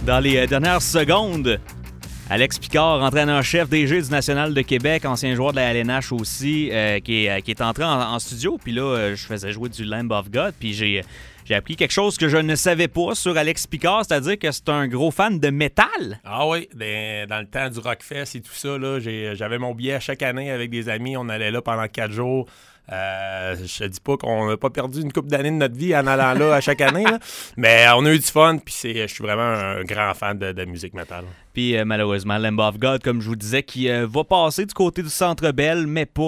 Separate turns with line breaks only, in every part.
Dans les dernières secondes, Alex Picard, entraîneur-chef DG du National de Québec, ancien joueur de la LNH aussi, qui est entré en studio. Puis là, je faisais jouer du Lamb of God. Puis j'ai appris quelque chose que je ne savais pas sur Alex Picard, c'est-à-dire que c'est un gros fan de métal.
Ah oui, dans le temps du Rockfest et tout ça, là, j'avais mon billet à chaque année avec des amis. On allait là pendant 4 jours. Je te dis pas qu'on n'a pas perdu une couple d'années de notre vie en allant là à chaque année, là. Mais on a eu du fun, puis je suis vraiment un grand fan de musique métal.
Puis malheureusement, Lamb of God, comme je vous disais, qui va passer du côté du Centre Bell, mais pas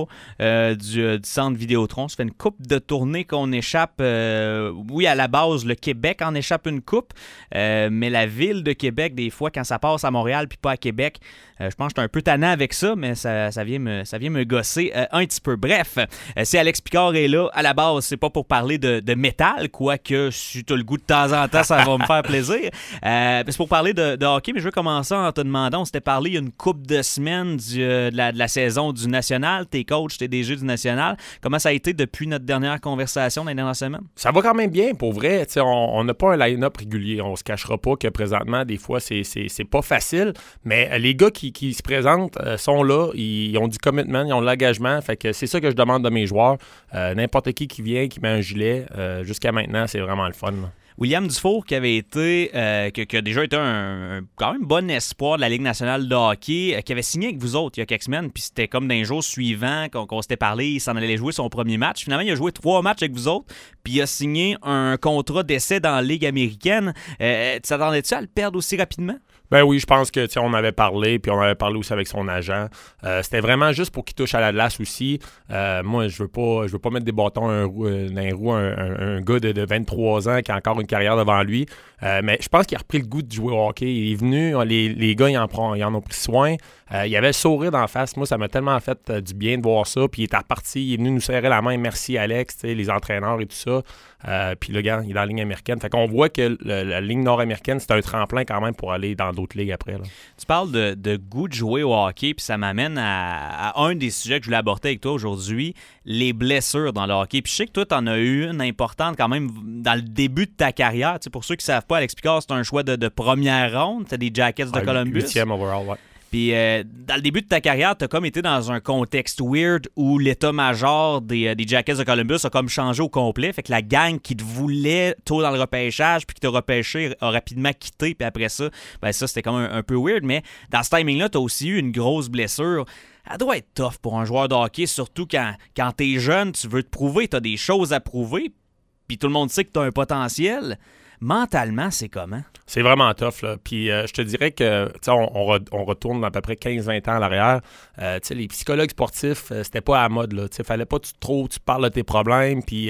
du Centre Vidéotron. Ça fait une coupe de tournée qu'on échappe. Oui, à la base, le Québec en échappe une coupe, mais la ville de Québec, des fois, quand ça passe à Montréal puis pas à Québec, je pense que je suis un peu tannant avec ça, mais ça vient me gosser un petit peu. Bref, si Alex Picard est là, à la base, c'est pas pour parler de métal, quoique si tu as le goût de temps en temps, ça va me faire plaisir. C'est pour parler de hockey, mais je veux commencer en te demandant, on s'était parlé il y a une couple de semaines de la saison du National, t'es coach, t'es DG du National. Comment ça a été depuis notre dernière conversation dans les dernières semaines?
Ça va quand même bien, pour vrai. On n'a pas un line-up régulier. On se cachera pas que présentement, des fois, c'est pas facile, mais les gars qui se présentent sont là, ils ont du commitment, ils ont de l'engagement. Fait que c'est ça que je demande de mes joueurs. N'importe qui vient, qui met un gilet, jusqu'à maintenant, c'est vraiment le fun, là.
William Dufour, qui avait été, qui a déjà été un quand même bon espoir de la Ligue nationale de hockey, qui avait signé avec vous autres il y a quelques semaines, puis c'était comme dans les jours suivants qu'on s'était parlé, il s'en allait jouer son premier match. Finalement, il a joué 3 matchs avec vous autres, puis il a signé un contrat d'essai dans la Ligue américaine. Tu t'attendais-tu à le perdre aussi rapidement?
Ben oui, je pense que on avait parlé, puis on avait parlé aussi avec son agent. C'était vraiment juste pour qu'il touche à la glace aussi. Moi, je veux pas mettre des bâtons dans les roues un gars de 23 ans qui a encore une carrière devant lui. Mais je pense qu'il a repris le goût de jouer au hockey. Il est venu, les gars, ils en ont pris soin. Il avait le sourire d'en face. Moi, ça m'a tellement fait du bien de voir ça. Puis il est reparti, il est venu nous serrer la main. Merci Alex, les entraîneurs et tout ça. Puis le gars, il est dans la ligne américaine. Fait qu'on voit que la ligne nord-américaine, c'est un tremplin quand même pour aller dans d'autres ligues après, là.
Tu parles de goût de jouer au hockey, puis ça m'amène à un des sujets que je voulais aborder avec toi aujourd'hui, les blessures dans le hockey. Puis je sais que toi, tu en as eu une importante quand même dans le début de ta carrière. Tu sais, pour ceux qui ne savent pas, Alex Picard, c'est un choix de première ronde. Tu as des Jackets de Columbus.
8e overall, ouais.
Puis dans le début de ta carrière, tu as comme été dans un contexte weird où l'état-major des Jackets de Columbus a comme changé au complet. Fait que la gang qui te voulait tôt dans le repêchage puis qui t'a repêché a rapidement quitté. Puis après ça, ben ça c'était comme un peu weird. Mais dans ce timing-là, tu as aussi eu une grosse blessure. Elle doit être tough pour un joueur de hockey, surtout quand t'es jeune, tu veux te prouver, t'as des choses à prouver, puis tout le monde sait que t'as un potentiel. Mentalement, c'est comment? C'est
vraiment tough, là. Puis je te dirais que, tu sais, on retourne à peu près 15-20 ans à l'arrière. Tu sais, les psychologues sportifs, c'était pas à la mode, là. Tu sais, fallait pas que tu parles de tes problèmes, puis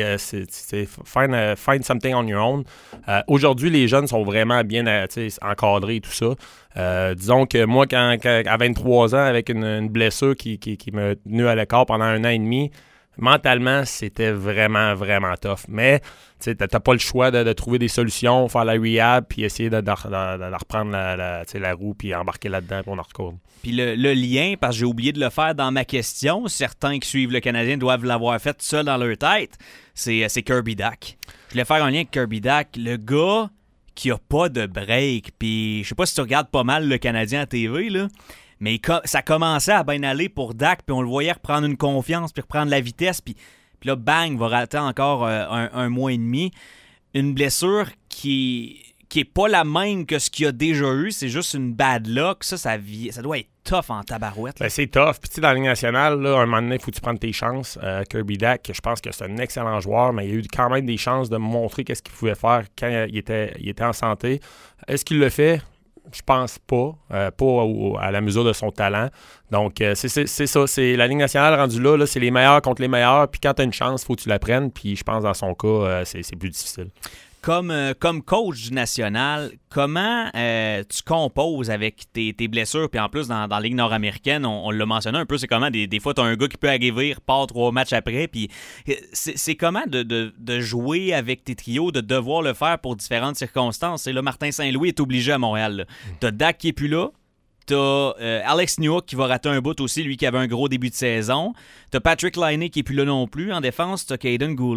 find something on your own. Aujourd'hui, les jeunes sont vraiment bien encadrés et tout ça. Disons que moi, à 23 ans, avec une blessure qui m'a tenu à l'écart pendant 1 an et demi, mentalement, c'était vraiment, vraiment tough. Mais tu n'as pas le choix de trouver des solutions, faire la rehab, puis essayer de reprendre la roue, puis embarquer là-dedans, puis on en retourne.
Puis le lien, parce que j'ai oublié de le faire dans ma question, certains qui suivent le Canadien doivent l'avoir fait seul dans leur tête, c'est Kirby Dach. Je voulais faire un lien avec Kirby Dach. Le gars qui a pas de break, puis je sais pas si tu regardes pas mal le Canadien à TV, là, mais ça commençait à bien aller pour Dach, puis on le voyait reprendre une confiance, puis reprendre la vitesse, puis là, bang, va rater encore un mois et demi. Une blessure qui est pas la même que ce qu'il a déjà eu, c'est juste une bad luck. Ça doit être tough en tabarouette.
Ben, c'est tough. Puis tu sais, dans la Ligue nationale, là, un moment donné, il faut que tu prennes tes chances. Kirby Dach, je pense que c'est un excellent joueur, mais il a eu quand même des chances de montrer qu'est-ce qu'il pouvait faire quand il était en santé. Est-ce qu'il le fait? Je pense pas. Pas à la mesure de son talent. Donc, c'est ça. C'est la Ligue nationale rendue là, c'est les meilleurs contre les meilleurs. Puis quand tu as une chance, il faut que tu la prennes. Puis je pense dans son cas, c'est plus difficile.
Comme coach du national, comment tu composes avec tes blessures? Puis en plus, dans la Ligue nord-américaine, on l'a mentionné un peu, c'est comment des fois, tu as un gars qui peut arriver, repart 3 matchs après. Puis c'est comment de jouer avec tes trios, de devoir le faire pour différentes circonstances? Et là, Martin Saint-Louis est obligé à Montréal. Tu as Dach qui est plus là. T'as Alex Newhook qui va rater un bout aussi, lui qui avait un gros début de saison. T'as Patrick Laine qui est plus là non plus en défense. T'as Caden Goulet.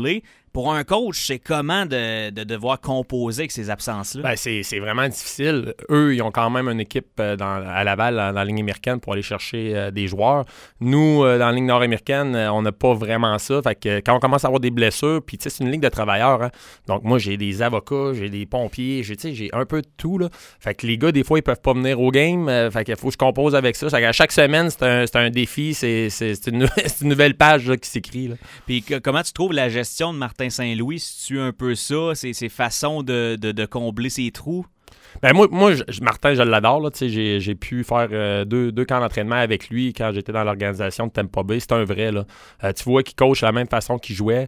pour un coach, c'est comment de devoir composer avec ces absences-là?
Ben, c'est vraiment difficile. Eux, ils ont quand même une équipe à Laval, dans la ligne américaine, pour aller chercher des joueurs. Nous, dans la ligne nord-américaine, on n'a pas vraiment ça. Fait que quand on commence à avoir des blessures, puis c'est une ligue de travailleurs. Hein. Donc moi, j'ai des avocats, j'ai des pompiers, j'ai un peu de tout. Là. Fait que les gars, des fois, ils peuvent pas venir au game. Fait qu'il faut que je compose avec ça. À chaque semaine, c'est un défi. C'est une nouvelle page là, qui s'écrit. Là.
Puis comment tu trouves la gestion de Martin Saint-Louis? Si tu un peu ça, ses façons de combler ses trous?
Ben moi Martin, je l'adore. Là, j'ai pu faire deux camps d'entraînement avec lui quand j'étais dans l'organisation de Tampa Bay. C'est un vrai. Là. Tu vois qu'il coach de la même façon qu'il jouait.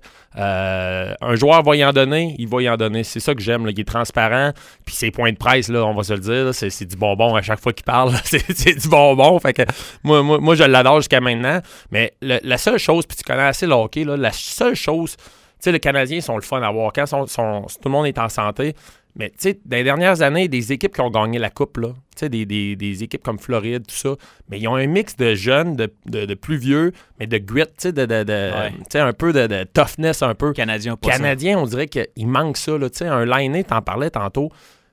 Un joueur va y en donner, il va y en donner. C'est ça que j'aime. Là. Il est transparent. Puis ses points de presse, là, on va se le dire, là, c'est du bonbon à chaque fois qu'il parle. c'est du bonbon. Fait que moi je l'adore jusqu'à maintenant. Mais la seule chose, puis tu connais assez le hockey, là, la seule chose, tu sais, les Canadiens sont le fun à voir. Quand tout le monde est en santé. Mais tu sais, dans les dernières années, des équipes qui ont gagné la coupe, là, tu sais, des équipes comme Floride, tout ça, mais ils ont un mix de jeunes, de plus vieux, mais de grit, tu sais, tu sais, un peu de toughness, un peu.
Canadien,
on dirait qu'il manque ça, là, tu sais, un line-up, t'en parlais tantôt.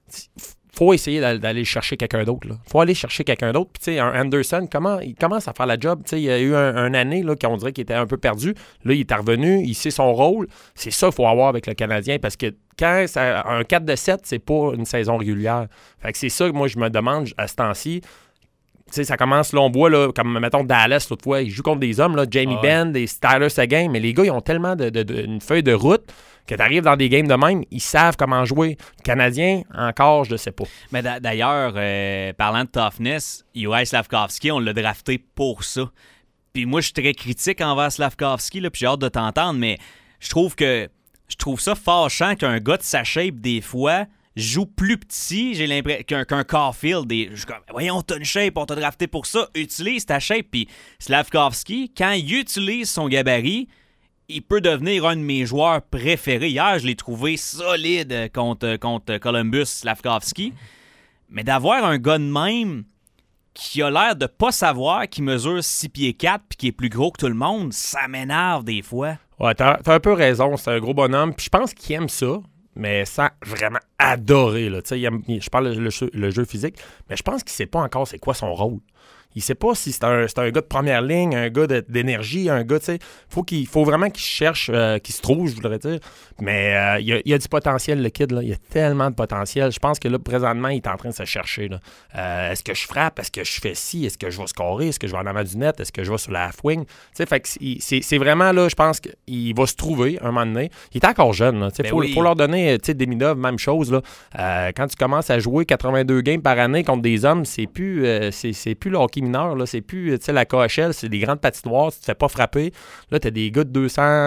Faut essayer d'aller chercher quelqu'un d'autre. Il faut aller chercher quelqu'un d'autre. Puis, tu sais, un Anderson, il commence à faire la job. Tu sais, il y a eu une année là, qu'on dirait qu'il était un peu perdu. Là, il est revenu, il sait son rôle. C'est ça qu'il faut avoir avec le Canadien parce que quand un 4-7, c'est pas une saison régulière. Fait que c'est ça que moi, je me demande à ce temps-ci. Tu sais, ça commence, là, on voit, là, comme, mettons, Dallas, l'autre fois, ils jouent contre des hommes, là, Jamie Benn, des Tyler Seguin, mais les gars, ils ont tellement une feuille de route que tu arrives dans des games de même, ils savent comment jouer. Le Canadien, encore, je ne sais pas.
Mais d'ailleurs, parlant de toughness, Juraj Slafkovský, on l'a drafté pour ça. Puis moi, je suis très critique envers Slafkovský, puis j'ai hâte de t'entendre, mais je trouve ça fâchant qu'un gars de sa shape, des fois, joue plus petit, j'ai l'impression, qu'un Caulfield. Je suis comme, voyons, t'as une shape, on t'a drafté pour ça, utilise ta shape. Puis Slafkovský, quand il utilise son gabarit, il peut devenir un de mes joueurs préférés. Hier, je l'ai trouvé solide contre Columbus, Slafkovský. Mais d'avoir un gars de même qui a l'air de pas savoir, qui mesure 6 pieds 4 puis qui est plus gros que tout le monde, ça m'énerve des fois.
Ouais, t'as un peu raison. C'est un gros bonhomme. Puis je pense qu'il aime ça, mais sans vraiment adorer. Là. Je parle le jeu physique, mais je pense qu'il sait pas encore c'est quoi son rôle. Il sait pas si c'est un gars de première ligne, un gars d'énergie, un gars, tu sais. Faut vraiment qu'il cherche, qu'il se trouve, je voudrais dire. Mais il y a du potentiel, le kid, là. Il y a tellement de potentiel. Je pense que là, présentement, il est en train de se chercher, là. Est-ce que je frappe? Est-ce que je fais ci? Est-ce que je vais scorer? Est-ce que je vais en avant du net? Est-ce que je vais sur la half-wing? Tu sais, fait que c'est vraiment, là, je pense qu'il va se trouver un moment donné. Il est encore jeune, là. Tu sais, faut leur donner, tu sais, Demidov, même chose, là. Quand tu commences à jouer 82 games par année contre des hommes, c'est plus le hockey mineur, là, c'est plus, tu sais, la KHL, c'est des grandes patinoires, tu te fais pas frapper. Là, t'as des gars de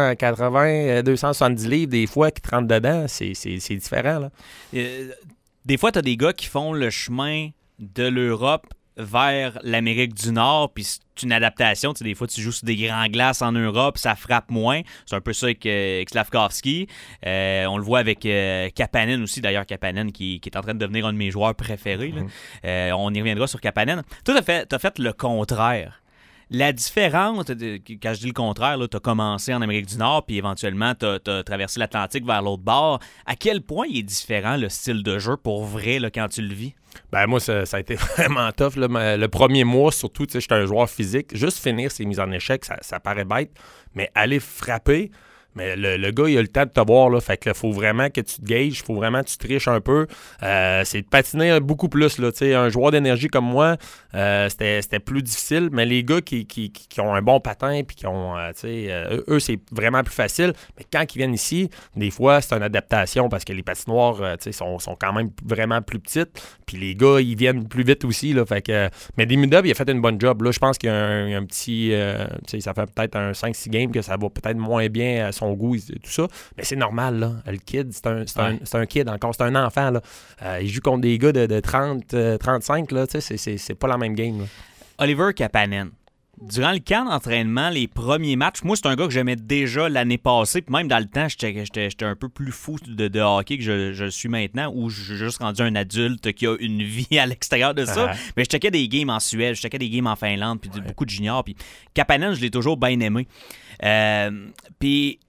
280, 270 livres, des fois, qui te rentrent dedans, c'est différent, là.
Des fois, t'as des gars qui font le chemin de l'Europe vers l'Amérique du Nord, puis c'est une adaptation. Tu sais, des fois, tu joues sur des grands glaces en Europe, ça frappe moins. C'est un peu ça avec Slafkovský. On le voit avec Kapanen aussi, d'ailleurs, Kapanen qui est en train de devenir un de mes joueurs préférés. Là. On y reviendra sur Kapanen. Toi, t'as fait le contraire. La différence, quand je dis le contraire, tu as commencé en Amérique du Nord, puis éventuellement, tu as traversé l'Atlantique vers l'autre bord. À quel point il est différent, le style de jeu, pour vrai, là, quand tu le vis?
Ben moi, ça a été vraiment tough. Là. Le premier mois, surtout, tu sais, j'étais un joueur physique. Juste finir ses mises en échec, ça paraît bête. Mais aller frapper, mais le gars, il a le temps de te voir. Là, fait que là, faut vraiment que tu te gages, faut vraiment que tu triches un peu. C'est de patiner beaucoup plus. Là, un joueur d'énergie comme moi, c'était plus difficile. Mais les gars qui ont un bon patin puis qui ont, eux, c'est vraiment plus facile. Mais quand ils viennent ici, des fois, c'est une adaptation parce que les patinoires sont quand même vraiment plus petites. Puis les gars, ils viennent plus vite aussi. Là, fait que, mais Demidov, il a fait une bonne job. Là, je pense qu'il y a un petit... ça fait peut-être un 5-6 games que ça va peut-être moins bien à son goût et tout ça. Mais c'est normal. Là. Le kid, c'est un kid encore. C'est un enfant. Là. Il joue contre des gars de 30, 35. Là, c'est pas la même game. Là.
Oliver Kapanen. Durant le camp d'entraînement, les premiers matchs, moi, c'est un gars que j'aimais déjà l'année passée. Puis même dans le temps, j'étais un peu plus fou de hockey que je suis maintenant, où je suis juste rendu un adulte qui a une vie à l'extérieur de ça. Mais je checkais des games en Suède, je checkais des games en Finlande, puis beaucoup de juniors. Puis Kapanen, je l'ai toujours bien aimé. Puis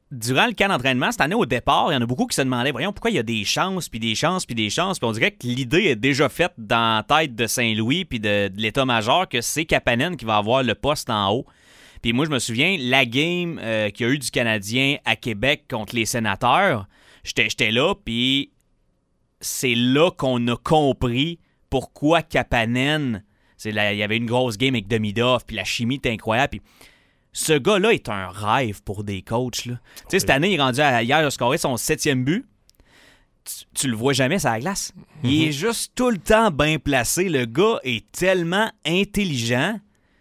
durant le camp d'entraînement, cette année, au départ, il y en a beaucoup qui se demandaient, voyons, pourquoi il y a des chances, puis des chances, puis des chances. Puis on dirait que l'idée est déjà faite dans la tête de Saint-Louis puis de l'état-major que c'est Kapanen qui va avoir le poste en haut. Puis moi, je me souviens, la game qu'il y a eu du Canadien à Québec contre les Sénateurs, j'étais là, puis c'est là qu'on a compris pourquoi Kapanen, il y avait une grosse game avec Demidov, puis la chimie était incroyable, puis ce gars-là est un rêve pour des coachs. Là. Oui. Cette année, il est rendu hier, il a scoré son 7e but. Tu le vois jamais sur la glace. Il est juste tout le temps bien placé. Le gars est tellement intelligent.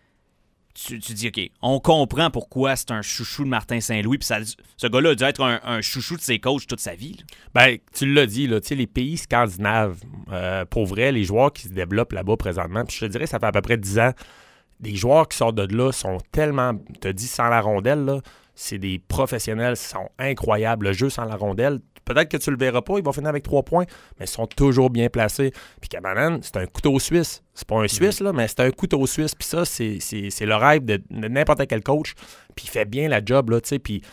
Tu dis, OK, on comprend pourquoi c'est un chouchou de Martin Saint-Louis. Puis ce gars-là a dû être un chouchou de ses coachs toute sa vie. Là.
Ben, tu l'as dit, là, les pays scandinaves, pour vrai, les joueurs qui se développent là-bas présentement, puis je te dirais, ça fait à peu près 10 ans, les joueurs qui sortent de là sont tellement, te dis sans la rondelle, là, c'est des professionnels, ils sont incroyables. Le jeu sans la rondelle, peut-être que tu le verras pas, ils vont finir avec 3 points, mais ils sont toujours bien placés. Puis Kapanen, c'est un couteau suisse. C'est pas un Suisse, là, mais c'est un couteau suisse. Puis ça, c'est le rêve de n'importe quel coach. Puis il fait bien la job, là, tu sais. Puis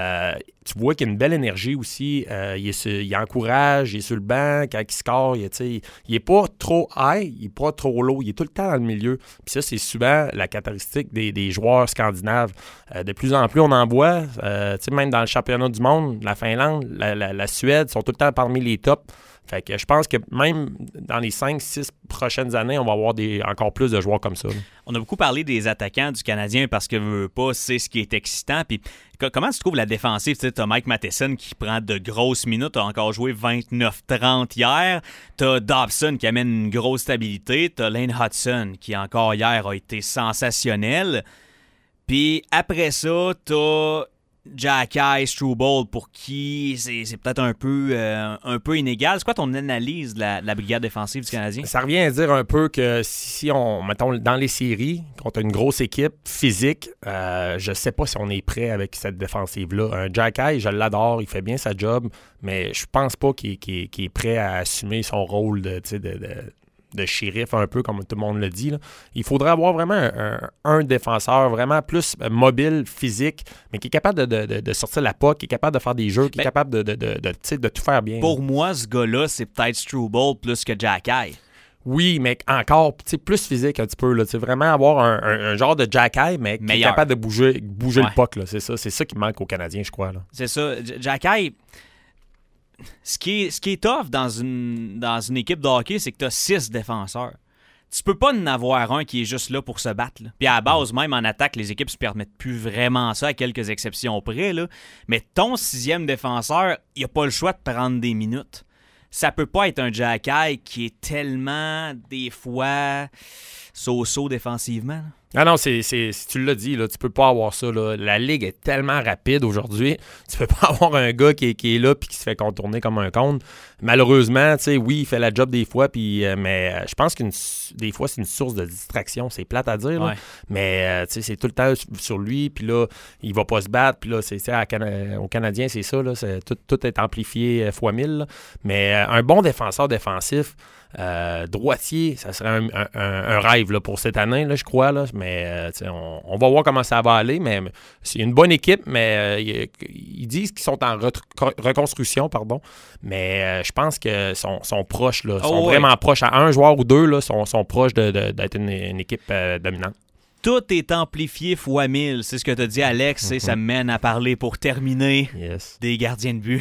tu vois qu'il y a une belle énergie aussi. Il encourage, il est sur le banc. Quand il score, il est pas trop high, il est pas trop low. Il est tout le temps dans le milieu. Puis ça, c'est souvent la caractéristique des joueurs scandinaves. De plus en plus, on en voit. Même dans le championnat du monde, la Finlande, la Suède sont tout le temps parmi les tops. Fait que je pense que même dans les 5-6 prochaines années, on va avoir encore plus de joueurs comme ça. Là.
On a beaucoup parlé des attaquants du Canadien parce que veux pas, c'est ce qui est excitant. Puis comment tu trouves la défensive? Tu as Mike Matheson qui prend de grosses minutes, a encore joué 29-30 hier. T'as Dobson qui amène une grosse stabilité. T'as Lane Hudson qui encore hier a été sensationnel. Puis après ça, t'as Jacky, Struble, pour qui c'est peut-être un peu inégal. C'est quoi ton analyse de la brigade défensive du Canadien?
Ça revient à dire un peu que si on, mettons, dans les séries, contre une grosse équipe physique, je sais pas si on est prêt avec cette défensive-là. Un Jacky, je l'adore, il fait bien sa job, mais je pense pas qu'il est prêt à assumer son rôle de shérif, un peu comme tout le monde le dit. Là. Il faudrait avoir vraiment un défenseur vraiment plus mobile, physique, mais qui est capable de sortir la puck, qui est capable de faire des jeux, qui est capable de tout faire bien.
Pour moi, ce gars-là, c'est peut-être Struble plus que Jacky.
Oui, mais encore plus physique un petit peu. Là, vraiment avoir un genre de Jacky, mais qui est capable de bouger le puck. Là, c'est ça qui manque aux Canadiens, je crois. Là.
C'est ça. Jacky... Ce qui est tough dans une équipe de hockey, c'est que tu as 6 défenseurs. Tu peux pas en avoir un qui est juste là pour se battre. Là. Puis à la base, même en attaque, les équipes se permettent plus vraiment ça, à quelques exceptions près. Là. Mais ton 6e défenseur, il a pas le choix de prendre des minutes. Ça peut pas être un Jacky qui est tellement, des fois, so-so défensivement. Là.
Ah non, tu l'as dit, là, tu peux pas avoir ça. Là. La ligue est tellement rapide aujourd'hui. Tu peux pas avoir un gars qui est là et qui se fait contourner comme un con. Malheureusement, oui, il fait la job des fois, mais je pense que des fois, c'est une source de distraction. C'est plate à dire, là.
Ouais.
Mais c'est tout le temps sur lui. Puis là, il va pas se battre. Puis là, au Canadien, c'est ça. Là, tout est amplifié fois 1000. Là. Mais un bon défenseur défensif, droitier, ça serait un rêve là, pour cette année, là, je crois. Là. Mais on va voir comment ça va aller. Mais c'est une bonne équipe, mais ils disent qu'ils sont en reconstruction, pardon. Mais je pense qu'ils sont proches, là, sont vraiment proches. À un joueur ou deux, là, sont proches d'être une équipe dominante.
Tout est amplifié fois 1000. C'est ce que tu as dit, Alex. Et ça me mène à parler pour terminer des gardiens de but.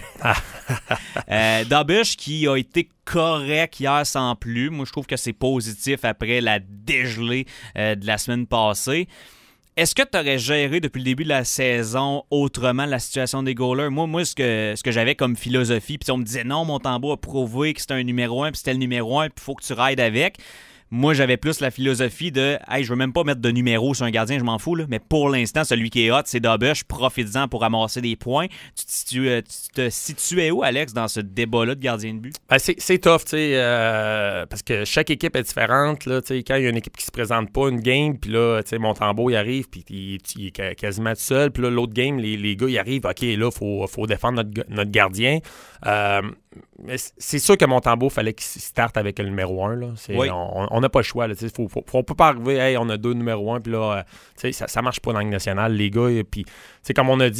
Dobush qui a été correct hier sans plus. Moi, je trouve que c'est positif après la dégelée de la semaine passée. Est-ce que tu aurais géré depuis le début de la saison autrement la situation des goalers? Moi ce que j'avais comme philosophie, puis on me disait non, Montembeault a prouvé que c'était un numéro 1, puis c'était le numéro 1, puis il faut que tu rides avec. Moi, j'avais plus la philosophie de « Hey, je veux même pas mettre de numéro sur un gardien, je m'en fous. » là. Mais pour l'instant, celui qui est hot, c'est Dobush. Profites-en pour ramasser des points. Tu te situais où, Alex, dans ce débat-là de gardien de but?
Ben, c'est tough, tu sais, parce que chaque équipe est différente. Là, quand il y a une équipe qui se présente pas une game, puis là, Montembeault, il arrive, puis il est quasiment tout seul. Puis là, l'autre game, les gars, ils arrivent. OK, là, faut défendre notre gardien. Mais c'est sûr que Montembeault, il fallait qu'il starte avec le numéro 1. Là. On n'a pas le choix. On peut pas arriver, hey, on a 2 numéros 1, puis là, ça marche pas dans la Ligue nationale, les gars. Puis, comme on a dit,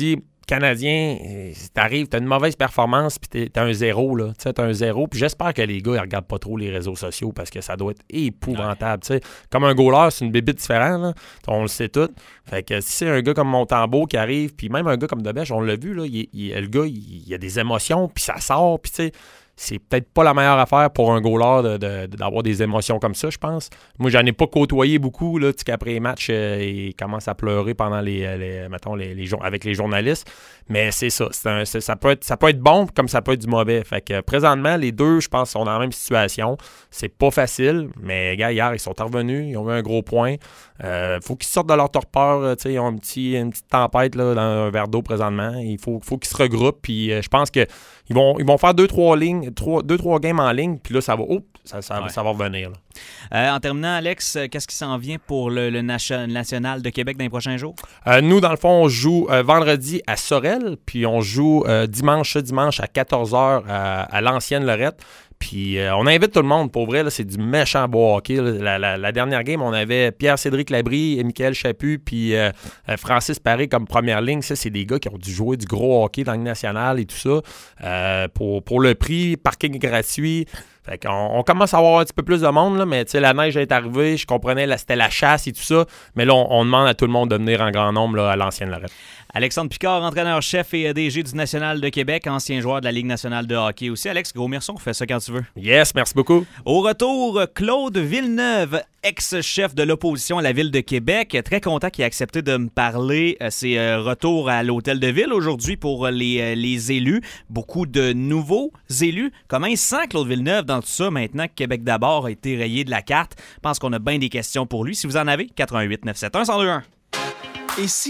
Canadien, t'arrives, t'as une mauvaise performance, puis t'as un 0, là. Tu sais, t'as un 0, puis j'espère que les gars, ils regardent pas trop les réseaux sociaux parce que ça doit être épouvantable, tu sais. Comme un goaler, c'est une bébite différente, là. On le sait tout. Fait que si c'est un gars comme Montembeault qui arrive, puis même un gars comme Debèche, on l'a vu, là, le gars, il a des émotions, puis ça sort, puis tu sais, c'est peut-être pas la meilleure affaire pour un goaler d'avoir des émotions comme ça, je pense. Moi, j'en ai pas côtoyé beaucoup, là, qu'après les matchs, il commence à pleurer pendant avec les journalistes. Mais c'est ça. Ça peut être bon comme ça peut être du mauvais. Fait que présentement, les deux, je pense, sont dans la même situation. C'est pas facile, mais gars, hier, ils sont revenus, ils ont eu un gros point. Faut qu'ils sortent de leur torpeur. Ils ont une petite tempête là, dans un verre d'eau présentement. Il faut qu'ils se regroupent. Puis je pense que ils vont faire 2-3 games en ligne. Puis là, ça va revenir.
En terminant, Alex, qu'est-ce qui s'en vient pour le National de Québec dans les prochains jours?
Nous, dans le fond, on joue vendredi à Sorel. Puis on joue dimanche à 14h à l'Ancienne Lorette. Puis on invite tout le monde, pour vrai, là, c'est du méchant beau hockey. La dernière game, on avait Pierre-Cédric Labrie, Michael Chaput, puis Francis Paré comme première ligne. Ça, c'est des gars qui ont dû jouer du gros hockey dans la Ligue nationale et tout ça. Pour le prix, parking gratuit. Fait qu'on commence à avoir un petit peu plus de monde, là, mais la neige est arrivée, je comprenais, là, c'était la chasse et tout ça, mais là, on demande à tout le monde de venir en grand nombre là, à l'Ancienne Lorette.
Alexandre Picard, entraîneur-chef et DG du National de Québec, ancien joueur de la Ligue nationale de hockey aussi. Alex, gros merci, on fait ça quand tu veux.
Yes, merci beaucoup.
Au retour, Claude Villeneuve, ex-chef de l'opposition à la Ville de Québec. Très content qu'il ait accepté de me parler. C'est retour à l'Hôtel de Ville aujourd'hui pour les élus. Beaucoup de nouveaux élus. Comment il se sent, Claude Villeneuve, dans tout ça, maintenant que Québec d'abord a été rayé de la carte? Je pense qu'on a bien des questions pour lui. Si vous en avez, 88 971 1021. Et si